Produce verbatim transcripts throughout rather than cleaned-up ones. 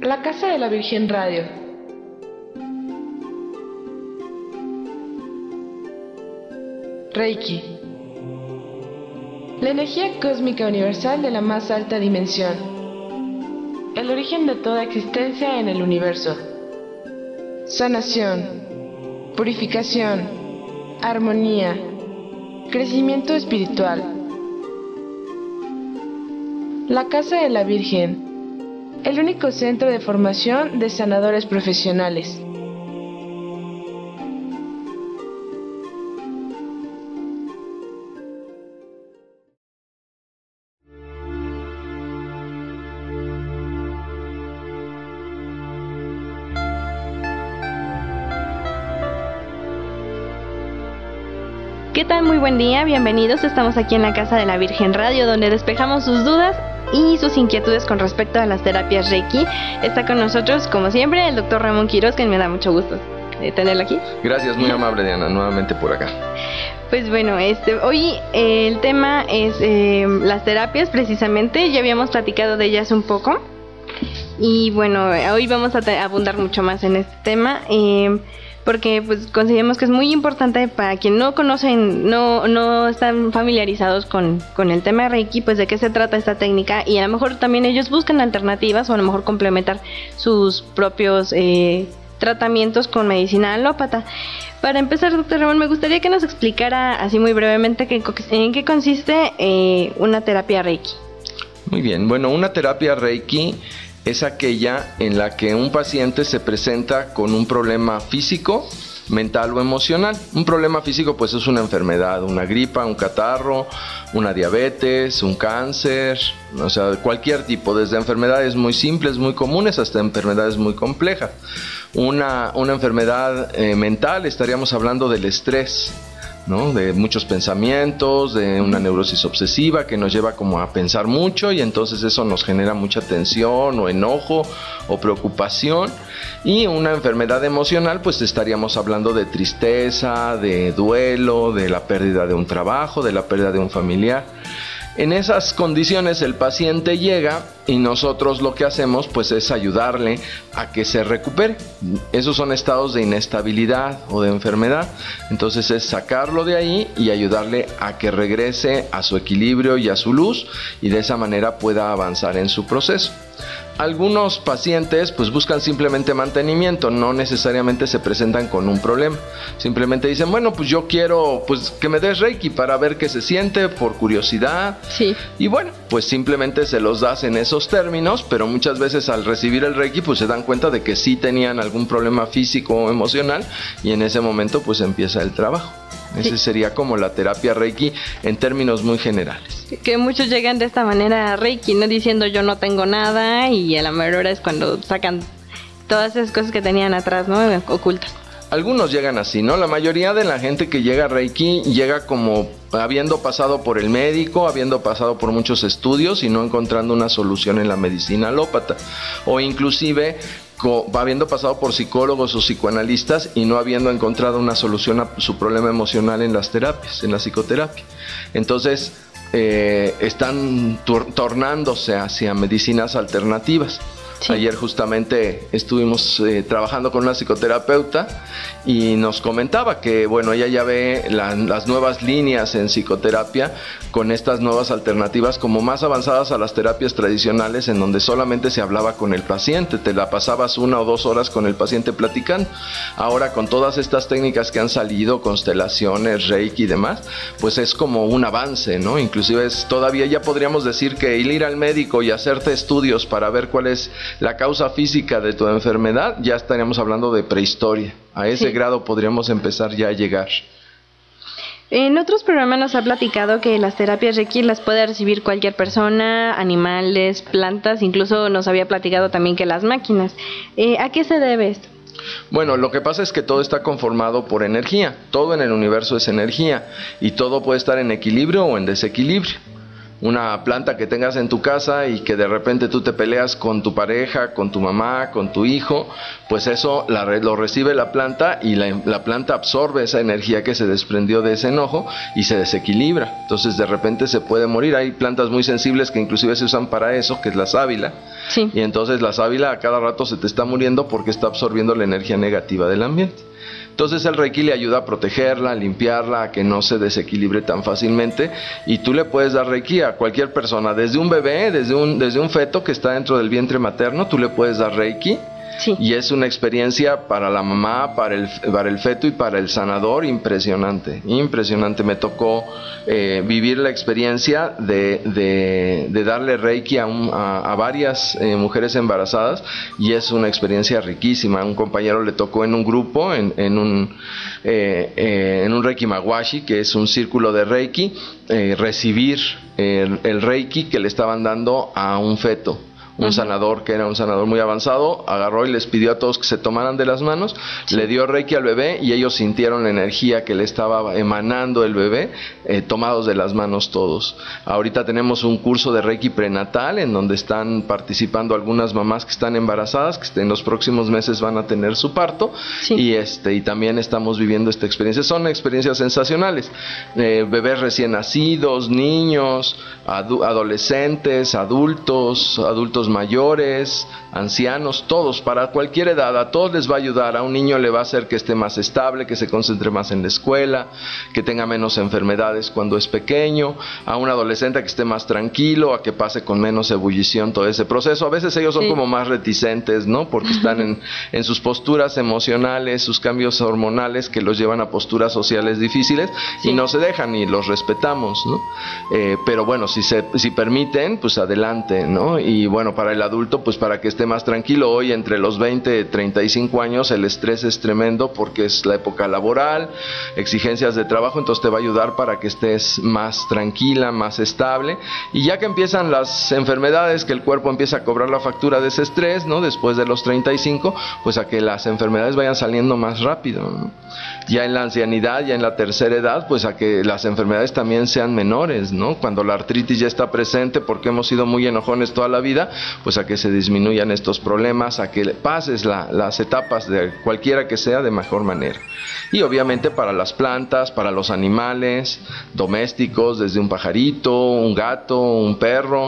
La Casa de la Virgen Radio. Reiki. La energía cósmica universal de la más alta dimensión. El origen de toda existencia en el universo. Sanación, purificación, armonía, crecimiento espiritual. La Casa de la Virgen, el único centro de formación de sanadores profesionales. ¿Qué tal? Muy buen día, bienvenidos. Estamos aquí en la Casa de la Virgen Radio, donde despejamos sus dudas y sus inquietudes con respecto a las terapias Reiki. Está con nosotros, como siempre, el doctor Ramón Quiroz, que me da mucho gusto eh, tenerlo aquí. Gracias, muy amable, Diana, nuevamente por acá. Pues bueno, este, hoy eh, el tema es eh, las terapias, precisamente. Ya habíamos platicado de ellas un poco. Y bueno, hoy vamos a te- abundar mucho más en este tema. Eh, porque pues consideramos que es muy importante para quien no conocen, no no están familiarizados con, con el tema de Reiki, pues de qué se trata esta técnica, y a lo mejor también ellos buscan alternativas o a lo mejor complementar sus propios eh, tratamientos con medicina alópata. Para empezar, doctor Ramón, me gustaría que nos explicara así muy brevemente que, en qué consiste eh, una terapia Reiki. Muy bien, bueno, una terapia Reiki es aquella en la que un paciente se presenta con un problema físico, mental o emocional. Un problema físico pues es una enfermedad, una gripa, un catarro, una diabetes, un cáncer, o sea, cualquier tipo, desde enfermedades muy simples, muy comunes, hasta enfermedades muy complejas. Una, una enfermedad eh, mental, estaríamos hablando del estrés, ¿no? De muchos pensamientos, de una neurosis obsesiva que nos lleva como a pensar mucho, y entonces eso nos genera mucha tensión o enojo o preocupación. Y una enfermedad emocional, pues estaríamos hablando de tristeza, de duelo, de la pérdida de un trabajo, de la pérdida de un familiar. En esas condiciones el paciente llega y nosotros lo que hacemos pues es ayudarle a que se recupere. Esos son estados de inestabilidad o de enfermedad. Entonces es sacarlo de ahí y ayudarle a que regrese a su equilibrio y a su luz, y de esa manera pueda avanzar en su proceso. Algunos pacientes pues buscan simplemente mantenimiento, no necesariamente se presentan con un problema. Simplemente dicen, bueno, pues yo quiero pues que me des Reiki para ver qué se siente, por curiosidad. Sí. Y bueno, pues simplemente se los das en esos términos, pero muchas veces al recibir el Reiki pues se dan cuenta de que sí tenían algún problema físico o emocional, y en ese momento pues empieza el trabajo. Ese sí sería como la terapia Reiki en términos muy generales. Que muchos llegan de esta manera a Reiki, ¿no? Diciendo yo no tengo nada, y a la mejor hora es cuando sacan todas esas cosas que tenían atrás, ¿no? Ocultas. Algunos llegan así, ¿no? La mayoría de la gente que llega a Reiki llega como habiendo pasado por el médico, habiendo pasado por muchos estudios y no encontrando una solución en la medicina alópata. O inclusive habiendo pasado por psicólogos o psicoanalistas y no habiendo encontrado una solución a su problema emocional en las terapias, en la psicoterapia. Entonces eh, están tor- tornándose hacia medicinas alternativas. Sí. Ayer justamente estuvimos eh, trabajando con una psicoterapeuta y nos comentaba que, bueno, ella ya ve la, las nuevas líneas en psicoterapia con estas nuevas alternativas como más avanzadas a las terapias tradicionales, en donde solamente se hablaba con el paciente, te la pasabas una o dos horas con el paciente platicando. Ahora con todas estas técnicas que han salido, constelaciones, Reiki y demás, pues es como un avance, ¿no? Inclusive es, todavía ya podríamos decir que el ir al médico y hacerte estudios para ver cuál es la causa física de tu enfermedad, ya estaríamos hablando de prehistoria. A ese sí. grado podríamos empezar ya a llegar. En otros programas nos ha platicado que las terapias Reiki las puede recibir cualquier persona, animales, plantas, incluso nos había platicado también que las máquinas. Eh, ¿A qué se debe esto? Bueno, lo que pasa es que todo está conformado por energía. Todo en el universo es energía y todo puede estar en equilibrio o en desequilibrio. una planta que tengas en tu casa y que de repente tú te peleas con tu pareja, con tu mamá, con tu hijo, pues eso la, lo recibe la planta y la, la planta absorbe esa energía que se desprendió de ese enojo y se desequilibra. Entonces de repente se puede morir. Hay plantas muy sensibles que inclusive se usan para eso, que es la sábila. Sí. Y entonces la sábila a cada rato se te está muriendo porque está absorbiendo la energía negativa del ambiente. Entonces el Reiki le ayuda a protegerla, a limpiarla, a que no se desequilibre tan fácilmente, y tú le puedes dar Reiki a cualquier persona, desde un bebé, desde un, desde un feto que está dentro del vientre materno, tú le puedes dar Reiki. Sí. Y es una experiencia para la mamá, para el, para el feto y para el sanador impresionante, impresionante. Me tocó eh, vivir la experiencia de, de, de darle Reiki a, un, a, a varias eh, mujeres embarazadas, y es una experiencia riquísima. A un compañero le tocó en un grupo, en, en, un, eh, eh, en un Reiki Mawashi, que es un círculo de Reiki, eh, recibir el, el Reiki que le estaban dando a un feto. Un uh-huh. sanador que era un sanador muy avanzado, agarró y les pidió a todos que se tomaran de las manos, sí. le dio Reiki al bebé y ellos sintieron la energía que le estaba emanando el bebé, eh, tomados de las manos todos. Ahorita tenemos un curso de Reiki prenatal en donde están participando algunas mamás que están embarazadas, que en los próximos meses van a tener su parto, sí. y este y también estamos viviendo esta experiencia. Son experiencias sensacionales. Eh, bebés recién nacidos, niños, adu- adolescentes, adultos, adultos mayores, ancianos, todos, para cualquier edad, a todos les va a ayudar. A un niño le va a hacer que esté más estable, que se concentre más en la escuela, que tenga menos enfermedades cuando es pequeño, a un adolescente que esté más tranquilo, a que pase con menos ebullición todo ese proceso. A veces ellos son sí. como más reticentes, ¿no? Porque están en, en sus posturas emocionales, sus cambios hormonales que los llevan a posturas sociales difíciles, sí. y no se dejan y los respetamos, ¿no? Eh, pero bueno, si se si permiten, pues adelante, ¿no? Y bueno, para el adulto, pues para que esté más tranquilo. Hoy entre los veinte y treinta y cinco años el estrés es tremendo porque es la época laboral, exigencias de trabajo, entonces te va a ayudar para que estés más tranquila, más estable, y ya que empiezan las enfermedades, que el cuerpo empieza a cobrar la factura de ese estrés, ¿no? Después de los treinta y cinco, pues a que las enfermedades vayan saliendo más rápido, ¿no? Ya en la ancianidad, ya en la tercera edad, pues a que las enfermedades también sean menores, ¿no? Cuando la artritis ya está presente porque hemos sido muy enojones toda la vida, pues a que se disminuyan estos problemas, a que pases la, las etapas de cualquiera que sea de mejor manera. Y obviamente para las plantas, para los animales domésticos, desde un pajarito, un gato, un perro,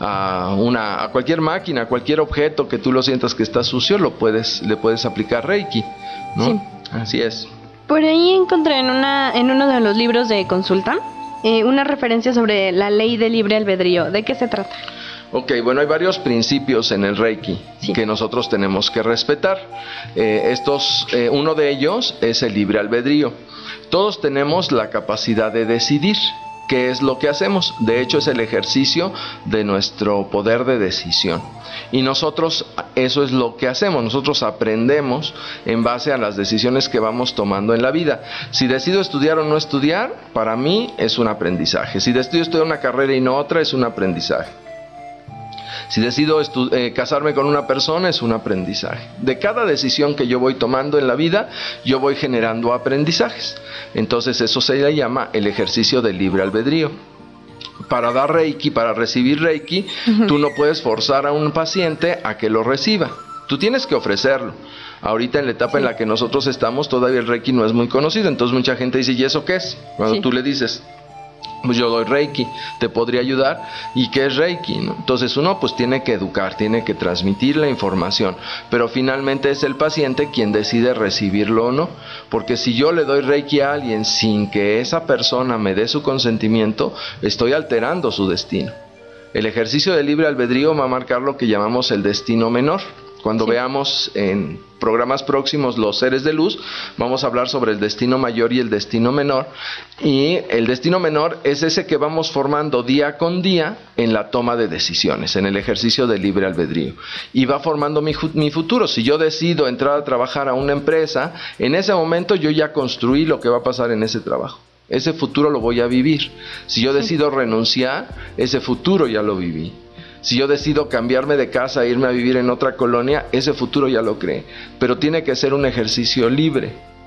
a, una, a cualquier máquina, a cualquier objeto que tú lo sientas que está sucio, lo puedes, le puedes aplicar Reiki, ¿no? Sí. Así es. Por ahí encontré en, una, en uno de los libros de consulta eh, una referencia sobre la ley del libre albedrío. ¿De qué se trata? Ok, bueno, hay varios principios en el Reiki sí. que nosotros tenemos que respetar. Eh, estos, eh, uno de ellos es el libre albedrío. Todos tenemos la capacidad de decidir qué es lo que hacemos. De hecho, es el ejercicio de nuestro poder de decisión. Y nosotros, eso es lo que hacemos. Nosotros aprendemos en base a las decisiones que vamos tomando en la vida. Si decido estudiar o no estudiar, para mí es un aprendizaje. Si decido estudiar una carrera y no otra, es un aprendizaje. Si decido estu- eh, casarme con una persona, es un aprendizaje. De cada decisión que yo voy tomando en la vida, yo voy generando aprendizajes. Entonces eso se le llama el ejercicio del libre albedrío. Para dar Reiki, para recibir Reiki, uh-huh. tú no puedes forzar a un paciente a que lo reciba. Tú tienes que ofrecerlo. Ahorita en la etapa sí. en la que nosotros estamos, todavía el Reiki no es muy conocido. Entonces mucha gente dice, ¿y eso qué es? Cuando sí. tú le dices, pues yo doy Reiki, te podría ayudar. ¿Y qué es Reiki? ¿No? Entonces uno pues tiene que educar, tiene que transmitir la información, pero finalmente es el paciente quien decide recibirlo o no, porque si yo le doy Reiki a alguien sin que esa persona me dé su consentimiento, estoy alterando su destino. El ejercicio del libre albedrío va a marcar lo que llamamos el destino menor. Cuando sí. veamos en programas próximos los seres de luz, vamos a hablar sobre el destino mayor y el destino menor. Y el destino menor es ese que vamos formando día con día en la toma de decisiones, en el ejercicio del libre albedrío. Y va formando mi, mi futuro. Si yo decido entrar a trabajar a una empresa, en ese momento yo ya construí lo que va a pasar en ese trabajo. Ese futuro lo voy a vivir. Si yo decido sí. renunciar, ese futuro ya lo viví. Si yo decido cambiarme de casa e irme a vivir en otra colonia, ese futuro ya lo creé. Pero tiene que ser un ejercicio libre.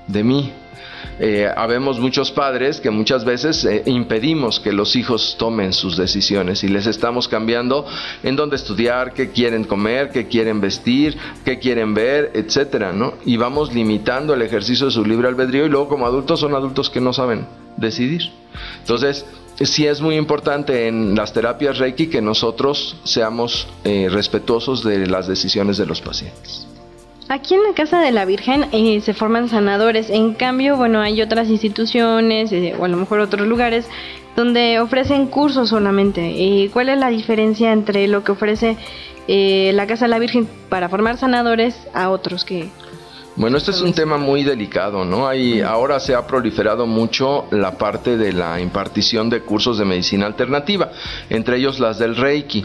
de mí. Eh, habemos muchos padres que muchas veces eh, impedimos que los hijos tomen sus decisiones y les estamos cambiando en dónde estudiar, qué quieren comer, qué quieren vestir, qué quieren ver, etcétera, ¿no? Y vamos limitando el ejercicio de su libre albedrío y luego como adultos son adultos que no saben decidir. Entonces, sí es muy importante en las terapias Reiki que nosotros seamos eh, respetuosos de las decisiones de los pacientes. Aquí en la Casa de la Virgen eh, se forman sanadores, en cambio, bueno, hay otras instituciones eh, o a lo mejor otros lugares donde ofrecen cursos solamente. Eh, ¿Cuál es la diferencia entre lo que ofrece eh, la Casa de la Virgen para formar sanadores a otros que... Bueno, este es un tema muy delicado, ¿no? Hay, ahora se ha proliferado mucho la parte de la impartición de cursos de medicina alternativa, entre ellos las del Reiki.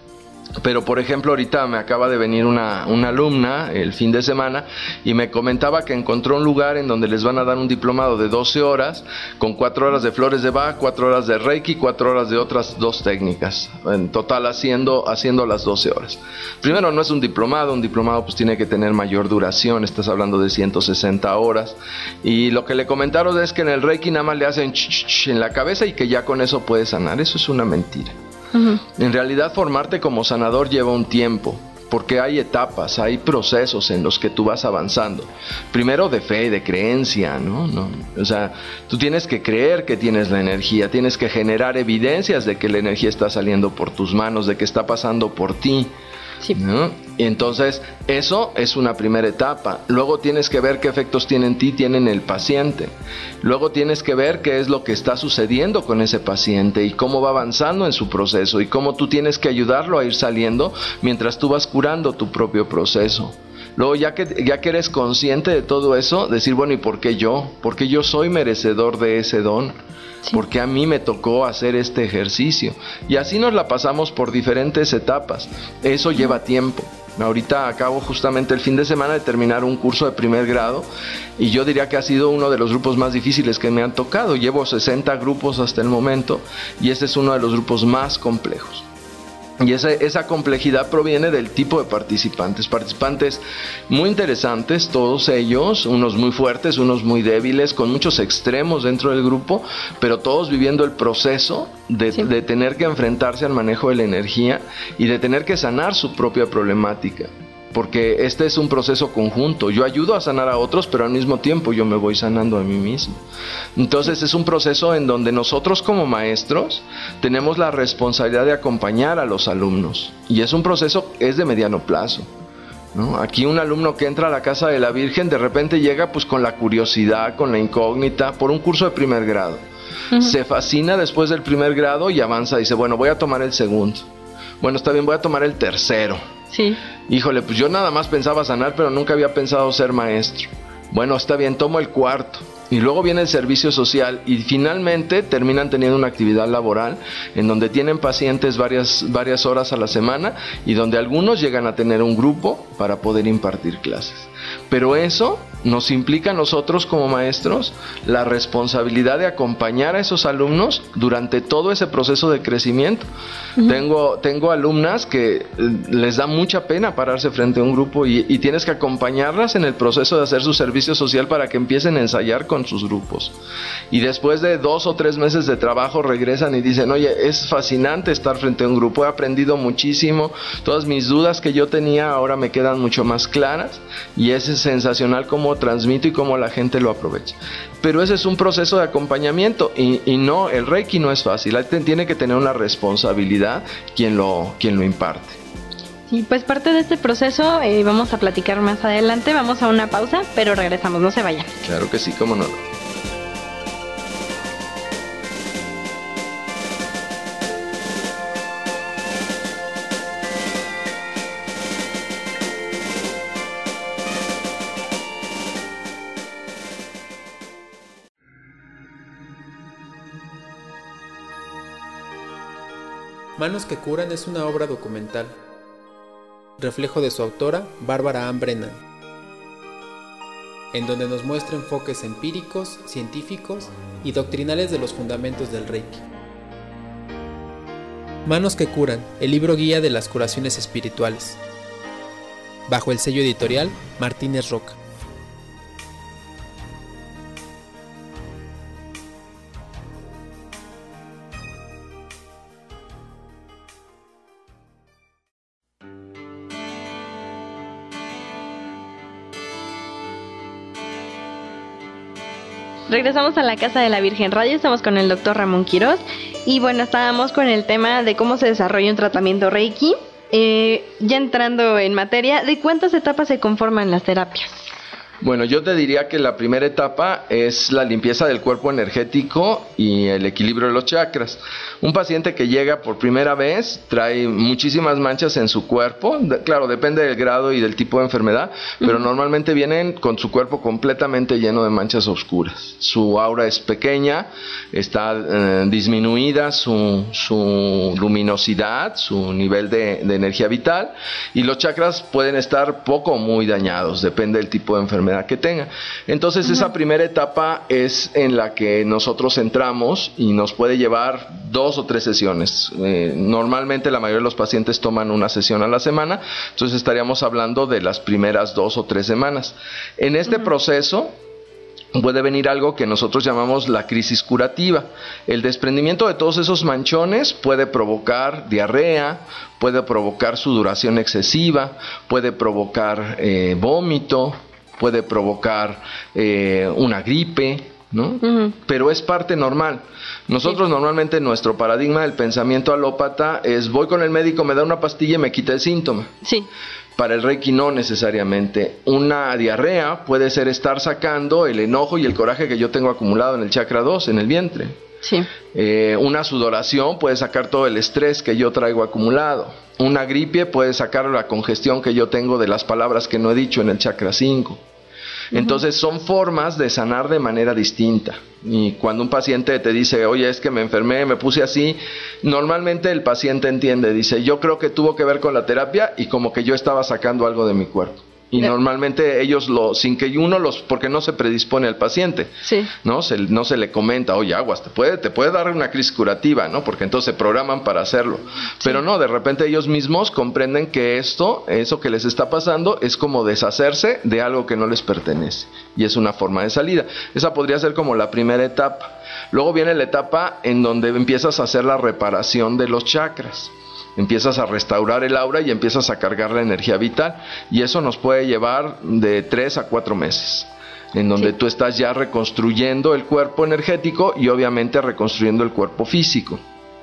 Pero por ejemplo ahorita me acaba de venir una, una alumna el fin de semana y me comentaba que encontró un lugar en donde les van a dar un diplomado de doce horas con cuatro horas de flores de Bach, cuatro horas de Reiki, cuatro horas de otras dos técnicas, en total haciendo, haciendo las doce horas. Primero, no es un diplomado, un diplomado pues tiene que tener mayor duración, estás hablando de ciento sesenta horas, y lo que le comentaron es que en el Reiki nada más le hacen ch, ch, ch en la cabeza y que ya con eso puede sanar. Eso es una mentira. Uh-huh. En realidad formarte como sanador lleva un tiempo, porque hay etapas, hay procesos en los que tú vas avanzando. Primero de fe, de creencia, ¿no? No, o sea, tú tienes que creer que tienes la energía, tienes que generar evidencias de que la energía está saliendo por tus manos, de que está pasando por ti. Sí. ¿No? Y entonces eso es una primera etapa. Luego tienes que ver qué efectos tiene en ti, tiene en el paciente. Luego tienes que ver qué es lo que está sucediendo con ese paciente y cómo va avanzando en su proceso y cómo tú tienes que ayudarlo a ir saliendo mientras tú vas curando tu propio proceso. Luego ya que, ya que eres consciente de todo eso, decir, bueno, ¿y por qué yo? ¿Por qué yo soy merecedor de ese don? Sí. Porque a mí me tocó hacer este ejercicio. Y así nos la pasamos por diferentes etapas. Eso lleva tiempo. Ahorita acabo justamente el fin de semana de terminar un curso de primer grado y yo diría que ha sido uno de los grupos más difíciles que me han tocado. Llevo sesenta grupos hasta el momento y este es uno de los grupos más complejos. Y esa, esa complejidad proviene del tipo de participantes, participantes muy interesantes, todos ellos, unos muy fuertes, unos muy débiles, con muchos extremos dentro del grupo, pero todos viviendo el proceso de, sí. de tener que enfrentarse al manejo de la energía y de tener que sanar su propia problemática. Porque este es un proceso conjunto. Yo ayudo a sanar a otros, pero al mismo tiempo yo me voy sanando a mí mismo. Entonces es un proceso en donde nosotros como maestros tenemos la responsabilidad de acompañar a los alumnos. Y es un proceso, es de mediano plazo, ¿no? Aquí un alumno que entra a la Casa de la Virgen de repente llega pues con la curiosidad, con la incógnita, por un curso de primer grado. Uh-huh. Se fascina después del primer grado y avanza, dice, bueno, voy a tomar el segundo. Bueno, está bien, voy a tomar el tercero. Sí. Híjole, pues yo nada más pensaba sanar, pero nunca había pensado ser maestro. Bueno, está bien, tomo el cuarto. Y luego viene el servicio social y finalmente terminan teniendo una actividad laboral en donde tienen pacientes varias, varias horas a la semana y donde algunos llegan a tener un grupo para poder impartir clases. Pero eso nos implica a nosotros como maestros la responsabilidad de acompañar a esos alumnos durante todo ese proceso de crecimiento. Uh-huh. Tengo, tengo alumnas que les da mucha pena pararse frente a un grupo y, y tienes que acompañarlas en el proceso de hacer su servicio social para que empiecen a ensayar con sus grupos. Y después de dos o tres meses de trabajo regresan y dicen, oye, es fascinante estar frente a un grupo, he aprendido muchísimo, todas mis dudas que yo tenía ahora me quedan mucho más claras y es sensacional cómo transmito y cómo la gente lo aprovecha. Pero ese es un proceso de acompañamiento y, y no, el Reiki no es fácil, tiene que tener una responsabilidad quien lo, quien lo imparte. Sí, pues parte de este proceso eh, vamos a platicar más adelante, vamos a una pausa, pero regresamos, no se vayan. Claro que sí, cómo no. Manos que curan es una obra documental, reflejo de su autora, Bárbara Ann Brennan, en donde nos muestra enfoques empíricos, científicos y doctrinales de los fundamentos del Reiki. Manos que curan, el libro guía de las curaciones espirituales, bajo el sello editorial Martínez Roca. regresamos a la Casa de la Virgen Radio, estamos con el doctor Ramón Quiroz y bueno, estábamos con el tema de cómo se desarrolla un tratamiento Reiki. Eh, ya entrando en materia, ¿de cuántas etapas se conforman las terapias? Bueno, yo te diría que la primera etapa es la limpieza del cuerpo energético y el equilibrio de los chakras. Un paciente que llega por primera vez trae muchísimas manchas en su cuerpo, de, claro, depende del grado y del tipo de enfermedad, pero uh-huh. normalmente vienen con su cuerpo completamente lleno de manchas oscuras. Su aura es pequeña, está eh, disminuida su, su luminosidad, su nivel de, de energía vital, y los chakras pueden estar poco o muy dañados, depende del tipo de enfermedad que tenga. Entonces uh-huh. esa primera etapa es en la que nosotros entramos y nos puede llevar dos o tres sesiones. Eh, normalmente la mayoría de los pacientes toman una sesión a la semana, entonces estaríamos hablando de las primeras dos o tres semanas. En este uh-huh. proceso puede venir algo que nosotros llamamos la crisis curativa. El desprendimiento de todos esos manchones puede provocar diarrea, puede provocar sudoración excesiva, puede provocar eh, vómito, puede provocar eh, una gripe, ¿no? Uh-huh. Pero es parte normal. Nosotros sí. normalmente nuestro paradigma del pensamiento alópata es voy con el médico, me da una pastilla y me quita el síntoma. Sí. Para el Reiki no necesariamente. Una diarrea puede ser estar sacando el enojo y el coraje que yo tengo acumulado en el chakra dos, en el vientre. Sí. Eh, una sudoración puede sacar todo el estrés que yo traigo acumulado. Una gripe puede sacar la congestión que yo tengo de las palabras que no he dicho en el chakra cinco. Entonces son formas de sanar de manera distinta. Y cuando un paciente te dice, oye, es que me enfermé, me puse así, normalmente el paciente entiende, dice, yo creo que tuvo que ver con la terapia y como que yo estaba sacando algo de mi cuerpo. Y sí. normalmente ellos lo, sin que uno los, porque no se predispone al paciente, sí. ¿no? Se, no se le comenta, oye, aguas, te puede, te puede dar una crisis curativa, ¿no? Porque entonces se programan para hacerlo. Sí. Pero no, de repente ellos mismos comprenden que esto, eso que les está pasando, es como deshacerse de algo que no les pertenece. Y es una forma de salida. Esa podría ser como la primera etapa. Luego viene la etapa en donde empiezas a hacer la reparación de los chakras. Empiezas a restaurar el aura y empiezas a cargar la energía vital, y eso nos puede llevar de tres a cuatro meses, en donde sí. tú estás ya reconstruyendo el cuerpo energético y obviamente reconstruyendo el cuerpo físico.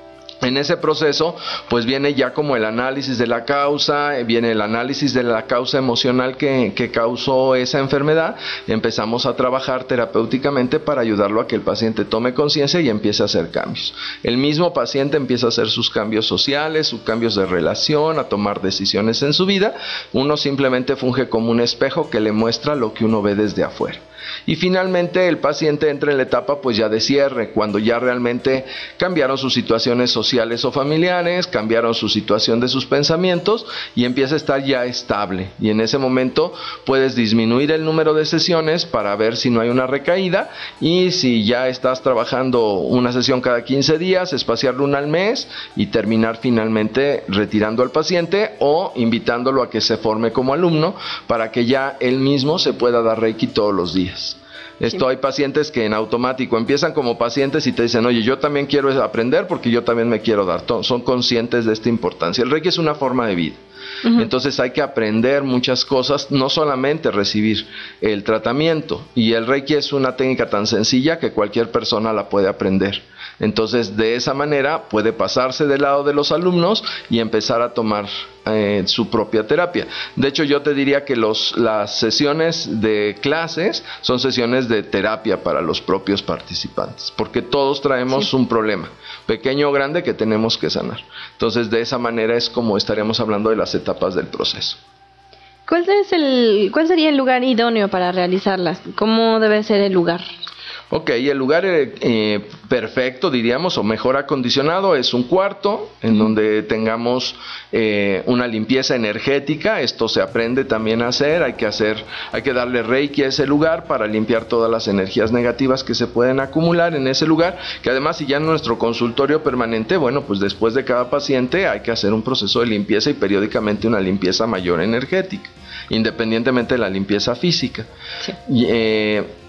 En ese proceso, pues viene ya como el análisis de la causa, viene el análisis de la causa emocional que, que causó esa enfermedad. Empezamos a trabajar terapéuticamente para ayudarlo a que el paciente tome conciencia y empiece a hacer cambios. El mismo paciente empieza a hacer sus cambios sociales, sus cambios de relación, a tomar decisiones en su vida. Uno simplemente funge como un espejo que le muestra lo que uno ve desde afuera. Y finalmente el paciente entra en la etapa pues ya de cierre, cuando ya realmente cambiaron sus situaciones sociales o familiares, cambiaron su situación de sus pensamientos y empieza a estar ya estable. Y en ese momento puedes disminuir el número de sesiones para ver si no hay una recaída, y si ya estás trabajando una sesión cada quince días, espaciarlo una al mes y terminar finalmente retirando al paciente o invitándolo a que se forme como alumno para que ya él mismo se pueda dar Reiki todos los días. Esto sí. Hay pacientes que en automático empiezan como pacientes y te dicen, oye, yo también quiero aprender porque yo también me quiero dar. Son conscientes de esta importancia. El Reiki es una forma de vida. Uh-huh. Entonces hay que aprender muchas cosas, no solamente recibir el tratamiento. Y el Reiki es una técnica tan sencilla que cualquier persona la puede aprender. Entonces de esa manera puede pasarse del lado de los alumnos y empezar a tomar eh, su propia terapia. De hecho yo te diría que los, las sesiones de clases son sesiones de terapia para los propios participantes, porque todos traemos sí. un problema, pequeño o grande, que tenemos que sanar. Entonces de esa manera es como estaríamos hablando de las etapas del proceso. ¿Cuál es el, cuál sería el lugar idóneo para realizarlas? ¿Cómo debe ser el lugar? Ok, el lugar eh, perfecto, diríamos, o mejor acondicionado, es un cuarto en donde tengamos eh, una limpieza energética. Esto se aprende también a hacer, hay que hacer, hay que darle Reiki a ese lugar para limpiar todas las energías negativas que se pueden acumular en ese lugar, que además si ya en nuestro consultorio permanente, bueno, pues después de cada paciente hay que hacer un proceso de limpieza y periódicamente una limpieza mayor energética, independientemente de la limpieza física. Sí. Y, eh,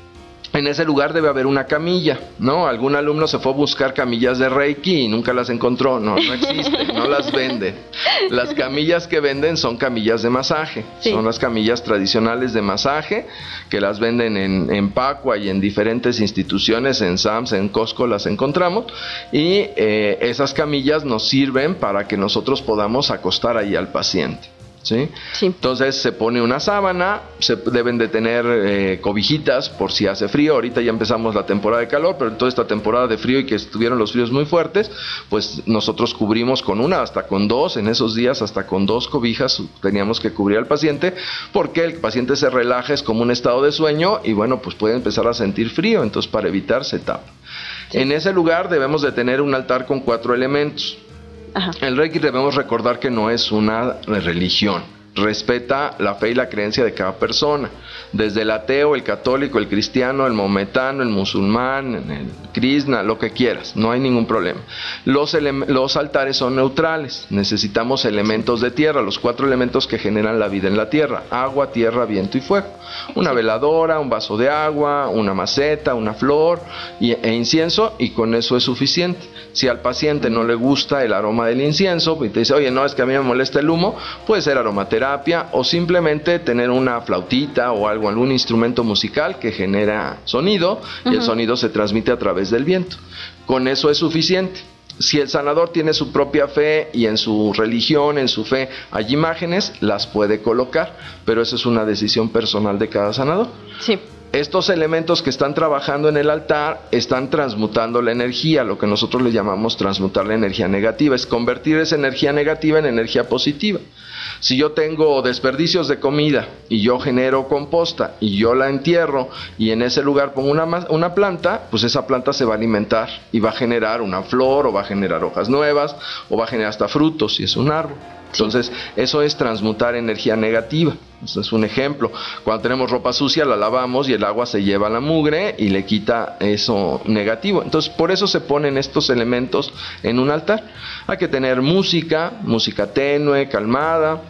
En ese lugar debe haber una camilla, ¿no? Algún alumno se fue a buscar camillas de Reiki y nunca las encontró. No, no existen, no las venden. Las camillas que venden son camillas de masaje. Sí. Son las camillas tradicionales de masaje que las venden en, en Pacua y en diferentes instituciones, en Sams, en Costco las encontramos. Y eh, esas camillas nos sirven para que nosotros podamos acostar ahí al paciente. ¿Sí? Sí. Entonces se pone una sábana, se deben de tener eh, cobijitas por si hace frío. Ahorita ya empezamos la temporada de calor, pero en toda esta temporada de frío y que estuvieron los fríos muy fuertes, pues nosotros cubrimos con una, hasta con dos, en esos días hasta con dos cobijas teníamos que cubrir al paciente, porque el paciente se relaja, es como un estado de sueño y bueno, pues puede empezar a sentir frío, entonces para evitar se tapa. Sí. En ese lugar debemos de tener un altar con cuatro elementos. Ajá. El Reiki debemos recordar que no es una religión, respeta la fe y la creencia de cada persona, desde el ateo, el católico, el cristiano, el maometano, el musulmán, el krishna, lo que quieras, no hay ningún problema. Los, los altares son neutrales, necesitamos elementos de tierra, los cuatro elementos que generan la vida en la tierra: agua, tierra, viento y fuego. Una veladora, un vaso de agua, una maceta, una flor y, e incienso, y con eso es suficiente. Si al paciente no le gusta el aroma del incienso y te dice, oye, no, es que a mí me molesta el humo, puede ser aromaterapia o simplemente tener una flautita o algo, algún instrumento musical que genera sonido. Uh-huh. Y el sonido se transmite a través del viento. Con eso es suficiente. Si el sanador tiene su propia fe y en su religión, en su fe, hay imágenes, las puede colocar, pero eso es una decisión personal de cada sanador. Sí. Estos elementos que están trabajando en el altar están transmutando la energía, lo que nosotros le llamamos transmutar la energía negativa, es convertir esa energía negativa en energía positiva. Si yo tengo desperdicios de comida y yo genero composta y yo la entierro y en ese lugar pongo una, una planta, pues esa planta se va a alimentar y va a generar una flor o va a generar hojas nuevas o va a generar hasta frutos si es un árbol. Entonces, eso es transmutar energía negativa. Eso es un ejemplo. Cuando tenemos ropa sucia, la lavamos y el agua se lleva la mugre y le quita eso negativo. Entonces, por eso se ponen estos elementos en un altar. Hay que tener música, música tenue, calmada,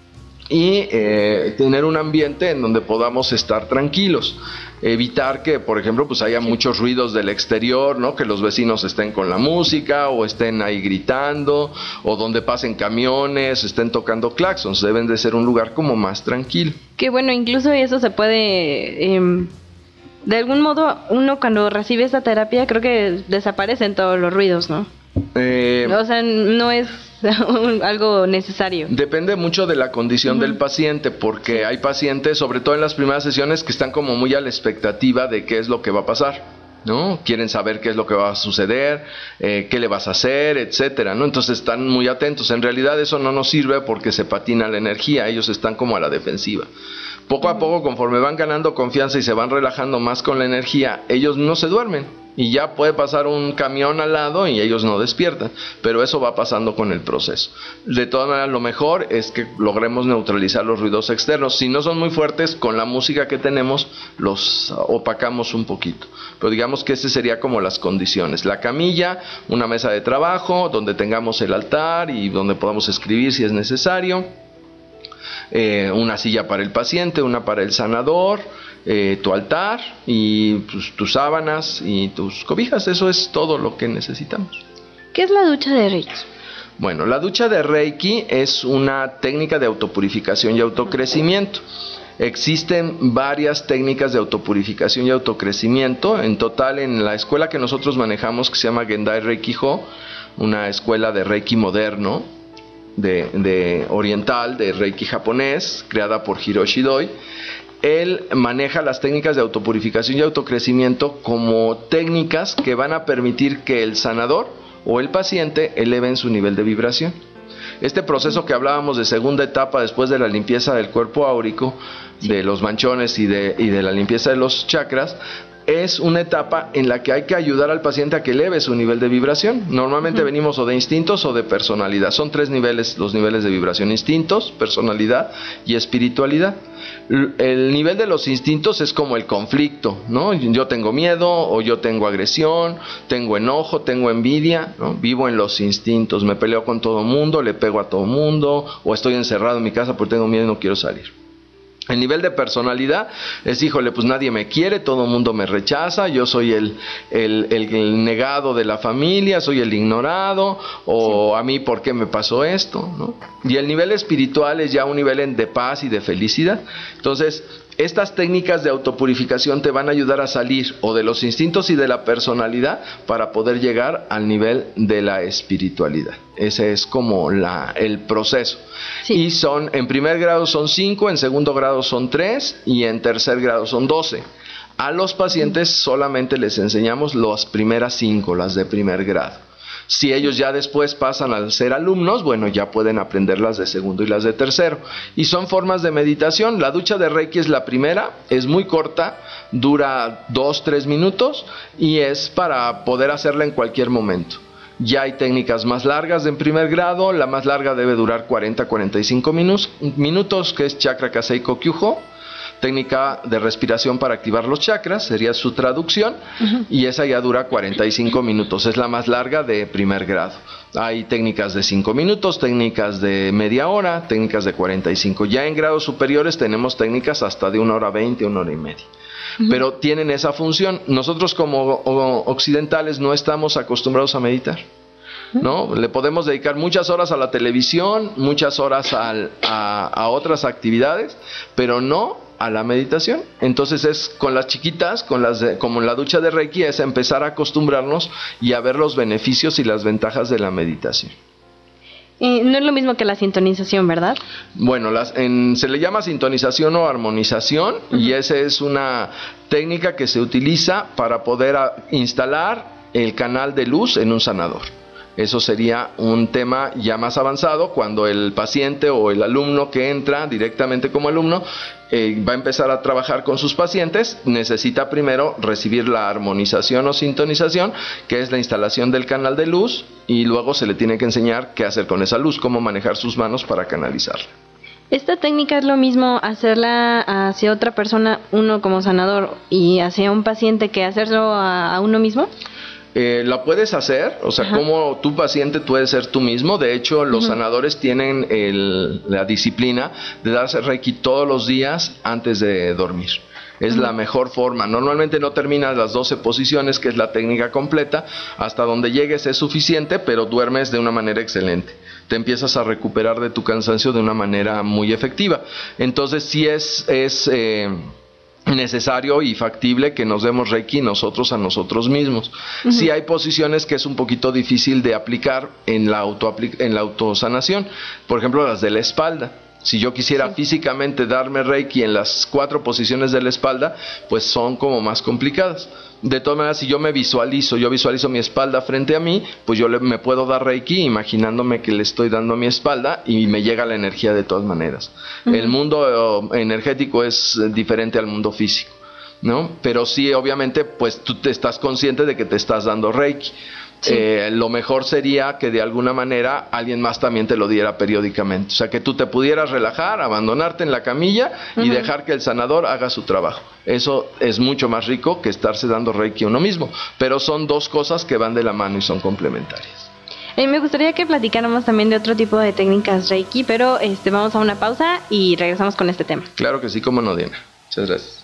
y eh, tener un ambiente en donde podamos estar tranquilos. Evitar que, por ejemplo, pues haya muchos ruidos del exterior, ¿no? Que los vecinos estén con la música o estén ahí gritando, o donde pasen camiones, estén tocando claxons. Deben de ser un lugar como más tranquilo. Que bueno, incluso eso se puede... Eh, de algún modo, uno cuando recibe esta terapia, creo que desaparecen todos los ruidos, ¿no? Eh, o sea, no es algo necesario. Depende mucho de la condición uh-huh. del paciente, porque hay pacientes, sobre todo en las primeras sesiones, que están como muy a la expectativa de qué es lo que va a pasar, ¿no? Quieren saber qué es lo que va a suceder, eh, qué le vas a hacer, etcétera, ¿no? Entonces están muy atentos. En realidad eso no nos sirve porque se patina la energía, ellos están como a la defensiva. Poco a poco, conforme van ganando confianza y se van relajando más con la energía, ellos no se duermen. Y ya puede pasar un camión al lado y ellos no despiertan, pero eso va pasando con el proceso. De todas maneras, lo mejor es que logremos neutralizar los ruidos externos. Si no son muy fuertes, con la música que tenemos los opacamos un poquito. Pero digamos que ese sería como las condiciones: la camilla, una mesa de trabajo donde tengamos el altar y donde podamos escribir si es necesario, eh, una silla para el paciente, una para el sanador, Eh, tu altar y pues, tus sábanas y tus cobijas. Eso es todo lo que necesitamos. ¿Qué es la ducha de Reiki? Bueno, la ducha de Reiki es una técnica de autopurificación y autocrecimiento. Existen varias técnicas de autopurificación y autocrecimiento. En total, en la escuela que nosotros manejamos, que se llama Gendai Reiki Ho, una escuela de Reiki moderno, de, de oriental, de Reiki japonés, creada por Hiroshi Doi. Él maneja las técnicas de autopurificación y autocrecimiento como técnicas que van a permitir que el sanador o el paciente eleven su nivel de vibración. Este proceso que hablábamos de segunda etapa después de la limpieza del cuerpo áurico, de los manchones y de, y de la limpieza de los chakras, es una etapa en la que hay que ayudar al paciente a que eleve su nivel de vibración. Normalmente uh-huh. venimos o de instintos o de personalidad. Son tres niveles, los niveles de vibración: instintos, personalidad y espiritualidad. El nivel de los instintos es como el conflicto, ¿no? Yo tengo miedo, o yo tengo agresión, tengo enojo, tengo envidia, ¿no? Vivo en los instintos, me peleo con todo mundo, le pego a todo mundo, o estoy encerrado en mi casa porque tengo miedo y no quiero salir. El nivel de personalidad es, híjole, pues nadie me quiere, todo el mundo me rechaza, yo soy el, el, el, el negado de la familia, soy el ignorado, o sí. A mí, ¿por qué me pasó esto? ¿No? Y el nivel espiritual es ya un nivel de paz y de felicidad. Entonces, estas técnicas de autopurificación te van a ayudar a salir o de los instintos y de la personalidad para poder llegar al nivel de la espiritualidad. Ese es como la, el proceso. Sí. Y son, en primer grado son cinco, en segundo grado son tres y en tercer grado son doce. A los pacientes solamente les enseñamos las primeras cinco, las de primer grado. Si ellos ya después pasan a ser alumnos, bueno, ya pueden aprender las de segundo y las de tercero. Y son formas de meditación. La ducha de Reiki es la primera, es muy corta, dura dos, tres minutos y es para poder hacerla en cualquier momento. Ya hay técnicas más largas en primer grado, la más larga debe durar cuarenta a cuarenta y cinco minutos, minutos, que es Chakra Kasei Kokyujo. Técnica de respiración para activar los chakras, sería su traducción, uh-huh. Y esa ya dura cuarenta y cinco minutos, es la más larga de primer grado. Hay técnicas de cinco minutos, técnicas de media hora, técnicas de cuarenta y cinco. Ya en grados superiores tenemos técnicas hasta de una hora veinte, una hora y media. Uh-huh. Pero tienen esa función. Nosotros como occidentales no estamos acostumbrados a meditar, ¿no? Le podemos dedicar muchas horas a la televisión, muchas horas al, a, a otras actividades, pero no a la meditación. Entonces es con las chiquitas, con las de, como en la ducha de Reiki, es empezar a acostumbrarnos y a ver los beneficios y las ventajas de la meditación. Eh, no es lo mismo que la sintonización, ¿verdad? Bueno, las, en, se le llama sintonización o armonización, uh-huh. Y esa es una técnica que se utiliza para poder a, instalar el canal de luz en un sanador. Eso sería un tema ya más avanzado cuando el paciente o el alumno que entra directamente como alumno eh, va a empezar a trabajar con sus pacientes, necesita primero recibir la armonización o sintonización, que es la instalación del canal de luz, y luego se le tiene que enseñar qué hacer con esa luz, cómo manejar sus manos para canalizarla. ¿Esta técnica es lo mismo hacerla hacia otra persona, uno como sanador, y hacia un paciente, que hacerlo a, a uno mismo? Eh, la puedes hacer, o sea, Ajá. como tu paciente puedes ser tú mismo. De hecho, los uh-huh. sanadores tienen el, la disciplina de darse Reiki todos los días antes de dormir. Es uh-huh. la mejor forma. Normalmente no terminas las doce posiciones, que es la técnica completa. Hasta donde llegues es suficiente, pero duermes de una manera excelente. Te empiezas a recuperar de tu cansancio de una manera muy efectiva. Entonces, sí es... es eh, necesario y factible que nos demos Reiki nosotros a nosotros mismos. Uh-huh. Sí hay posiciones que es un poquito difícil de aplicar en la, auto, en la autosanación, por ejemplo las de la espalda. Si yo quisiera sí. físicamente darme Reiki en las cuatro posiciones de la espalda, pues son como más complicadas. De todas maneras, si yo me visualizo, yo visualizo mi espalda frente a mí, pues yo le, me puedo dar Reiki imaginándome que le estoy dando a mi espalda y me llega la energía de todas maneras. Uh-huh. El mundo eh, energético es diferente al mundo físico, ¿no? Pero sí, obviamente, pues tú te estás consciente de que te estás dando Reiki. Sí. Eh, lo mejor sería que de alguna manera alguien más también te lo diera periódicamente, o sea, que tú te pudieras relajar, abandonarte en la camilla uh-huh. y dejar que el sanador haga su trabajo. Eso es mucho más rico que estarse dando Reiki a uno mismo, pero son dos cosas que van de la mano y son complementarias. Eh, me gustaría que platicáramos también de otro tipo de técnicas Reiki, pero este, vamos a una pausa y regresamos con este tema. Claro que sí, cómo no, Diana. Muchas gracias.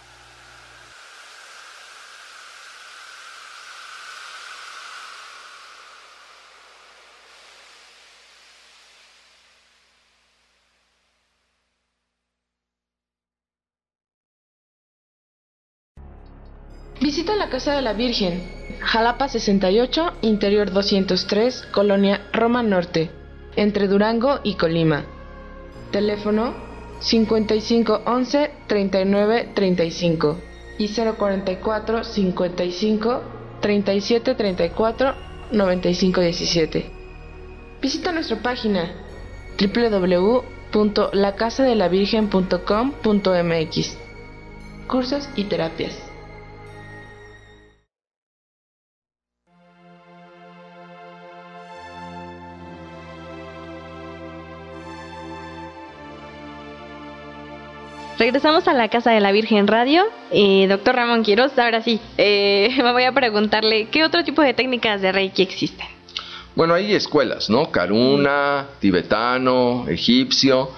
Visita la Casa de la Virgen, Jalapa sesenta y ocho, Interior doscientos tres, Colonia Roma Norte, entre Durango y Colima. Teléfono cincuenta y cinco once, treinta y nueve treinta y cinco y cero cuarenta y cuatro, cincuenta y cinco, treinta y siete treinta y cuatro, noventa y cinco diecisiete. Visita nuestra página doble u doble u doble u punto la casa de la virgen punto com punto m x. Cursos y terapias. Regresamos a la Casa de la Virgen Radio. Eh, doctor Ramón Quiroz, ahora sí, eh, me voy a preguntarle, ¿qué otro tipo de técnicas de Reiki existen? Bueno, hay escuelas, ¿no? Karuna, tibetano, egipcio,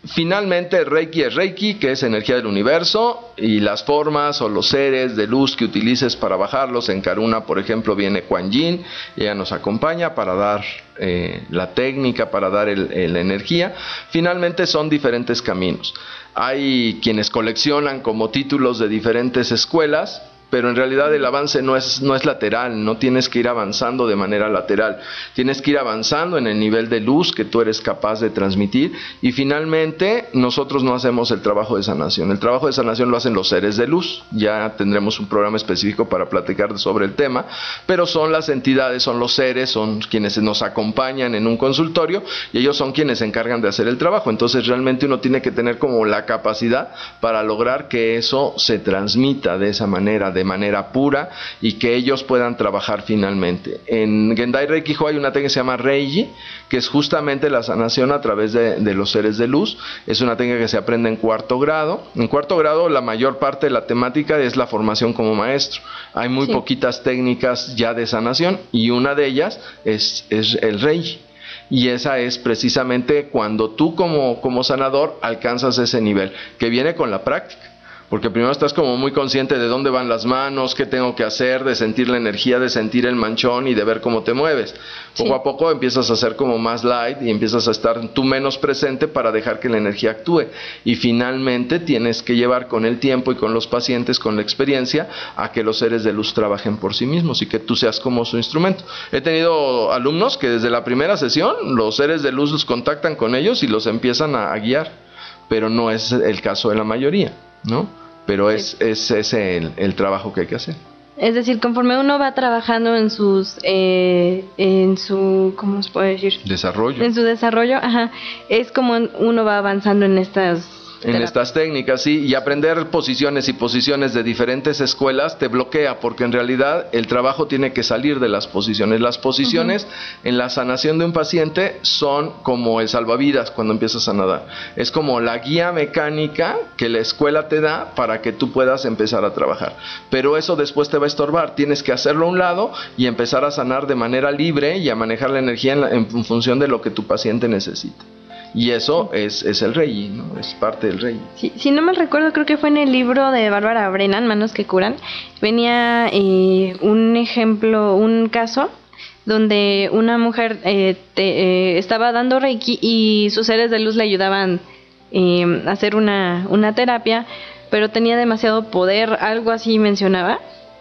Finalmente, Reiki es Reiki, que es energía del universo, y las formas o los seres de luz que utilices para bajarlos. En Karuna, por ejemplo, viene Kuan Yin, y ella nos acompaña para dar eh, la técnica, para dar el, el, la energía. Finalmente son diferentes caminos. Hay quienes coleccionan como títulos de diferentes escuelas, pero en realidad el avance no es, no es lateral, no tienes que ir avanzando de manera lateral, tienes que ir avanzando en el nivel de luz que tú eres capaz de transmitir, y finalmente nosotros no hacemos el trabajo de sanación. El trabajo de sanación lo hacen los seres de luz, ya tendremos un programa específico para platicar sobre el tema, pero son las entidades, son los seres, son quienes nos acompañan en un consultorio, y ellos son quienes se encargan de hacer el trabajo. Entonces realmente uno tiene que tener como la capacidad para lograr que eso se transmita de esa manera, de manera pura, y que ellos puedan trabajar finalmente. En Gendai Reiki-ho hay una técnica que se llama Reiji, que es justamente la sanación a través de, de los seres de luz. Es una técnica que se aprende en cuarto grado. En cuarto grado la mayor parte de la temática es la formación como maestro. Hay muy sí. poquitas técnicas ya de sanación, y una de ellas es, es el Reiji. Y esa es precisamente cuando tú como, como sanador alcanzas ese nivel, que viene con la práctica. Porque primero estás como muy consciente de dónde van las manos, qué tengo que hacer, de sentir la energía, de sentir el manchón y de ver cómo te mueves. Poco sí. a poco empiezas a ser como más light y empiezas a estar tú menos presente para dejar que la energía actúe. Y finalmente tienes que llevar con el tiempo y con los pacientes, con la experiencia, a que los seres de luz trabajen por sí mismos y que tú seas como su instrumento. He tenido alumnos que desde la primera sesión los seres de luz los contactan con ellos y los empiezan a, a guiar, pero no es el caso de la mayoría, ¿no? Pero es, es ese el, el trabajo que hay que hacer. Es decir, conforme uno va trabajando en sus, eh, en su, ¿cómo se puede decir? Desarrollo. En su desarrollo, ajá, es como uno va avanzando en estas... En estas técnicas, sí, y aprender posiciones y posiciones de diferentes escuelas te bloquea, porque en realidad el trabajo tiene que salir de las posiciones. Las posiciones uh-huh. en la sanación de un paciente son como el salvavidas cuando empiezas a nadar. Es como la guía mecánica que la escuela te da para que tú puedas empezar a trabajar. Pero eso después te va a estorbar. Tienes que hacerlo a un lado y empezar a sanar de manera libre y a manejar la energía en, la, en función de lo que tu paciente necesita. Y eso es, es el Reiki, ¿no? Es parte del Reiki. Sí, si no mal recuerdo, creo que fue en el libro de Bárbara Brennan, Manos que Curan, venía eh, un ejemplo, un caso donde una mujer eh, te, eh, estaba dando Reiki y sus seres de luz le ayudaban eh, a hacer una, una terapia, pero tenía demasiado poder, algo así mencionaba.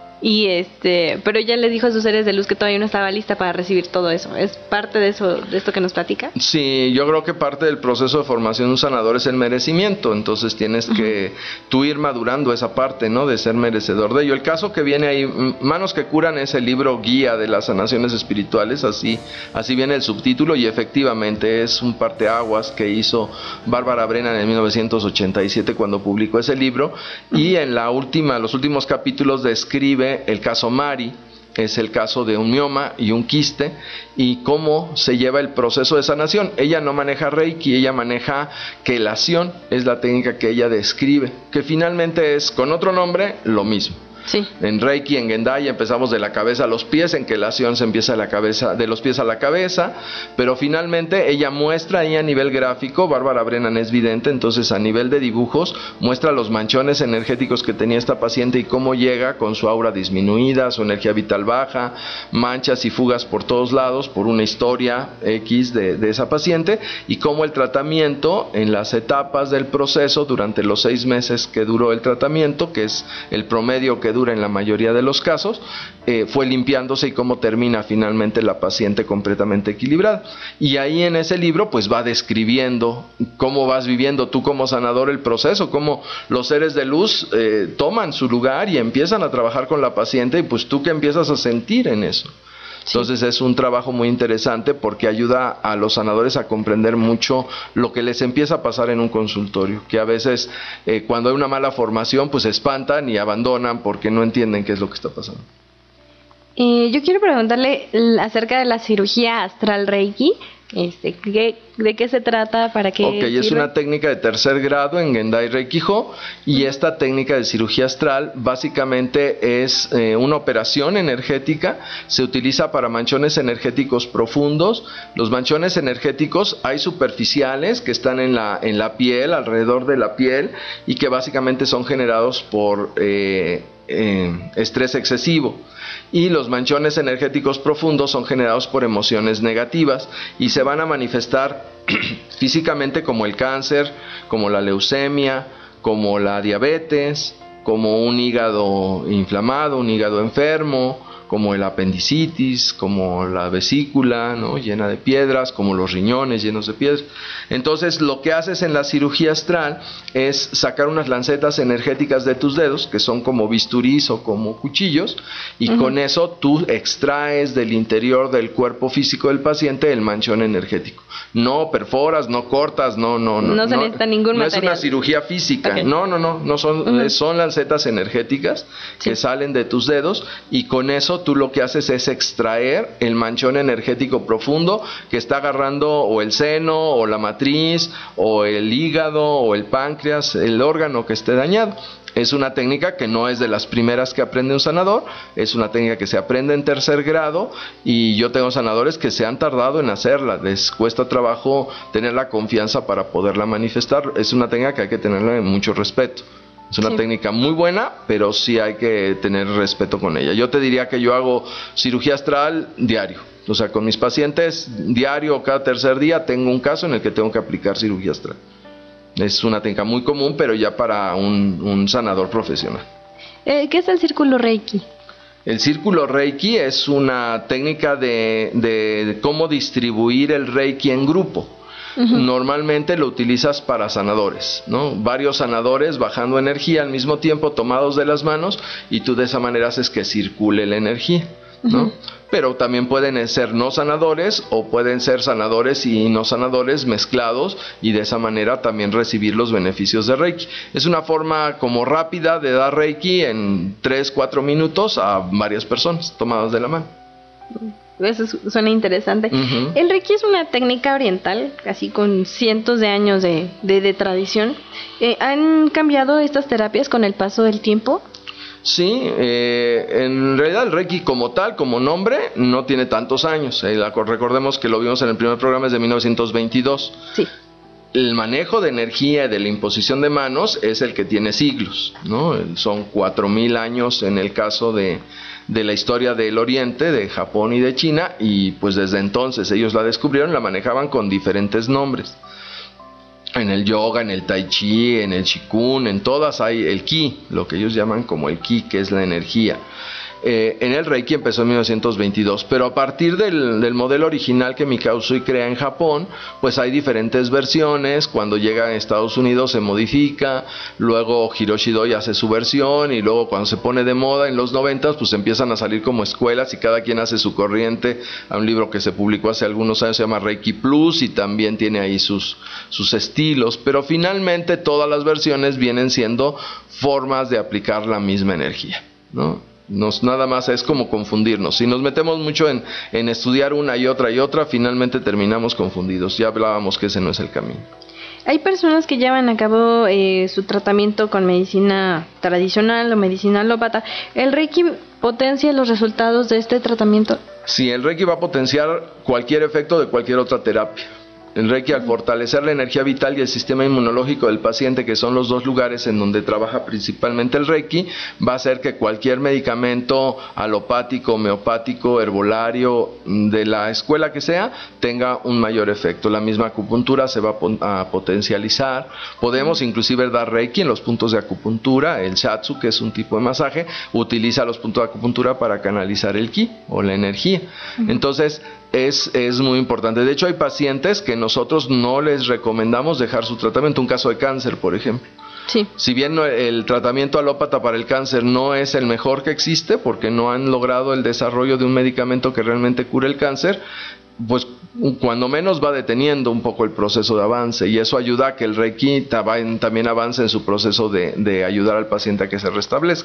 Y este, pero ella le dijo a sus seres de luz que todavía no estaba lista para recibir todo eso. ¿Es parte de eso, de esto que nos platica? Sí, yo creo que parte del proceso de formación de un sanador es el merecimiento. Entonces tienes uh-huh. que tú ir madurando esa parte, ¿no? De ser merecedor de ello. El caso que viene ahí, Manos que Curan, es el libro guía de las sanaciones espirituales, así, así viene el subtítulo, y efectivamente es un parteaguas que hizo Bárbara Brennan en mil novecientos ochenta y siete cuando publicó ese libro, uh-huh. y en la última, los últimos capítulos describe el caso Mari. Es el caso de un mioma y un quiste, y cómo se lleva el proceso de sanación. Ella no maneja Reiki, ella maneja quelación, es la técnica que ella describe, que finalmente es, con otro nombre, lo mismo. Sí. En Reiki, en Gendai, empezamos de la cabeza a los pies, en quelación se empieza de, la cabeza, de los pies a la cabeza, pero finalmente ella muestra ahí a nivel gráfico, Bárbara Brennan es vidente, entonces a nivel de dibujos muestra los manchones energéticos que tenía esta paciente y cómo llega con su aura disminuida, su energía vital baja, manchas y fugas por todos lados, por una historia X de, de esa paciente, y cómo el tratamiento en las etapas del proceso durante los seis meses que duró el tratamiento, que es el promedio que dura en la mayoría de los casos, eh, fue limpiándose, y cómo termina finalmente la paciente completamente equilibrada. Y ahí en ese libro pues va describiendo cómo vas viviendo tú como sanador el proceso, cómo los seres de luz eh, toman su lugar y empiezan a trabajar con la paciente, y pues tú que empiezas a sentir en eso. Entonces sí. Es un trabajo muy interesante porque ayuda a los sanadores a comprender mucho lo que les empieza a pasar en un consultorio, que a veces eh, cuando hay una mala formación pues se espantan y abandonan porque no entienden qué es lo que está pasando. Eh, yo quiero preguntarle acerca de la cirugía astral Reiki, Este, ¿qué, ¿De qué se trata? ¿Para qué Ok, sirve? es una técnica de tercer grado en Gendai Reiki-ho, y esta técnica de cirugía astral básicamente es eh, una operación energética. Se utiliza para manchones energéticos profundos. Los manchones energéticos hay superficiales que están en la, en la piel, alrededor de la piel, y que básicamente son generados por eh, eh, estrés excesivo. Y los manchones energéticos profundos son generados por emociones negativas y se van a manifestar físicamente como el cáncer, como la leucemia, como la diabetes, como un hígado inflamado, un hígado enfermo, como el apendicitis, como la vesícula, ¿no?, llena de piedras, como los riñones llenos de piedras. Entonces, lo que haces en la cirugía astral es sacar unas lancetas energéticas de tus dedos, que son como bisturís o como cuchillos, y uh-huh. con eso tú extraes del interior del cuerpo físico del paciente el manchón energético. No perforas, no cortas, no, no, no. No se necesita ningún no material. No es una cirugía física, okay. no, no, no, no son, uh-huh. son lancetas energéticas sí. que salen de tus dedos, y con eso tú lo que haces es extraer el manchón energético profundo que está agarrando o el seno, o la matriz, o el hígado, o el páncreas, el órgano que esté dañado. Es una técnica que no es de las primeras que aprende un sanador, es una técnica que se aprende en tercer grado, y yo tengo sanadores que se han tardado en hacerla, les cuesta trabajo tener la confianza para poderla manifestar. Es una técnica que hay que tenerle mucho respeto. Es una sí. técnica muy buena, pero sí hay que tener respeto con ella. Yo te diría que yo hago cirugía astral diario. O sea, con mis pacientes diario o cada tercer día tengo un caso en el que tengo que aplicar cirugía astral. Es una técnica muy común, pero ya para un, un sanador profesional. Eh, ¿Qué es el círculo Reiki? El círculo Reiki es una técnica de, de cómo distribuir el Reiki en grupo. Uh-huh. Normalmente lo utilizas para sanadores, ¿no? Varios sanadores bajando energía al mismo tiempo, tomados de las manos, y tú de esa manera haces que circule la energía, ¿no? Uh-huh. Pero también pueden ser no sanadores, o pueden ser sanadores y no sanadores mezclados, y de esa manera también recibir los beneficios de Reiki. Es una forma como rápida de dar Reiki en tres, cuatro minutos a varias personas tomadas de la mano. Eso suena interesante. Uh-huh. El Reiki es una técnica oriental, casi con cientos de años de, de, de tradición. Eh, ¿Han cambiado estas terapias con el paso del tiempo? Sí, eh, en realidad el Reiki como tal, como nombre, no tiene tantos años. Eh, recordemos que lo vimos en el primer programa, es de mil novecientos veintidós. Sí. El manejo de energía y de la imposición de manos es el que tiene siglos, ¿no? Son cuatro mil años en el caso de, de la historia del Oriente, de Japón y de China, y pues desde entonces ellos la descubrieron, la manejaban con diferentes nombres. En el yoga, en el tai chi, en el qigong, en todas hay el ki, lo que ellos llaman como el ki, que es la energía. Eh, en el Reiki empezó en mil novecientos veintidós, pero a partir del, del modelo original que Mikao Usui crea en Japón, pues hay diferentes versiones. Cuando llega a Estados Unidos se modifica, luego Hiroshi Doi hace su versión, y luego cuando se pone de moda en los noventas, pues empiezan a salir como escuelas y cada quien hace su corriente. Hay un libro que se publicó hace algunos años, se llama Reiki Plus, y también tiene ahí sus, sus estilos, pero finalmente todas las versiones vienen siendo formas de aplicar la misma energía, ¿no? Nos, nada más es como confundirnos. Si nos metemos mucho en, en estudiar una y otra y otra, finalmente terminamos confundidos. Ya hablábamos que ese no es el camino. Hay personas que llevan a cabo eh, su tratamiento con medicina tradicional o medicina alópata. ¿El Reiki potencia los resultados de este tratamiento? Sí, el Reiki va a potenciar cualquier efecto de cualquier otra terapia. El Reiki, al fortalecer la energía vital y el sistema inmunológico del paciente, que son los dos lugares en donde trabaja principalmente el Reiki, va a hacer que cualquier medicamento alopático, homeopático, herbolario, de la escuela que sea, tenga un mayor efecto. La misma acupuntura se va a potencializar. Podemos inclusive dar Reiki en los puntos de acupuntura. El Shatsu, que es un tipo de masaje, utiliza los puntos de acupuntura para canalizar el ki o la energía. Entonces, Es, es muy importante. De hecho, hay pacientes que nosotros no les recomendamos dejar su tratamiento. Un caso de cáncer, por ejemplo. Sí. Si bien el tratamiento alópata para el cáncer no es el mejor que existe, porque no han logrado el desarrollo de un medicamento que realmente cure el cáncer, pues cuando menos va deteniendo un poco el proceso de avance, y eso ayuda a que el Reiki también avance en su proceso de, de ayudar al paciente a que se restablezca.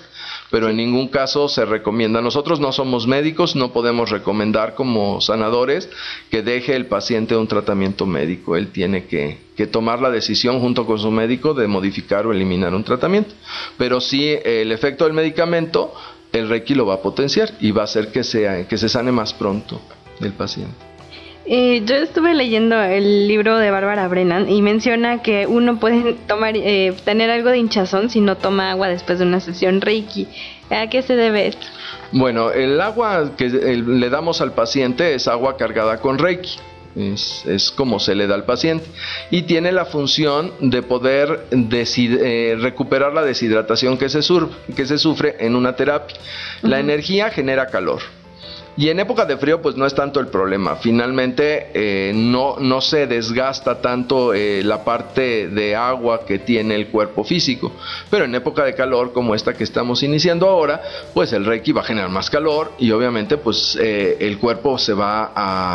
pero en ningún caso se recomienda. Nosotros no somos médicos, no podemos recomendar como sanadores que deje el paciente un tratamiento médico. Él tiene que, que tomar la decisión junto con su médico de modificar o eliminar un tratamiento. Pero sí, el efecto del medicamento, el Reiki lo va a potenciar y va a hacer que, sea, que se sane más pronto el paciente. Eh, yo estuve leyendo el libro de Bárbara Brennan y menciona que uno puede tomar eh, tener algo de hinchazón si no toma agua después de una sesión Reiki. ¿A qué se debe esto? Bueno, el agua que el, le damos al paciente es agua cargada con Reiki. Es, es como se le da al paciente y tiene la función de poder deshid- eh, recuperar la deshidratación que se, sur- que se sufre en una terapia. La uh-huh. energía genera calor. Y en época de frío pues no es tanto el problema, finalmente eh, no, no se desgasta tanto eh, la parte de agua que tiene el cuerpo físico, pero en época de calor como esta que estamos iniciando ahora, pues el Reiki va a generar más calor y obviamente pues eh, el cuerpo se va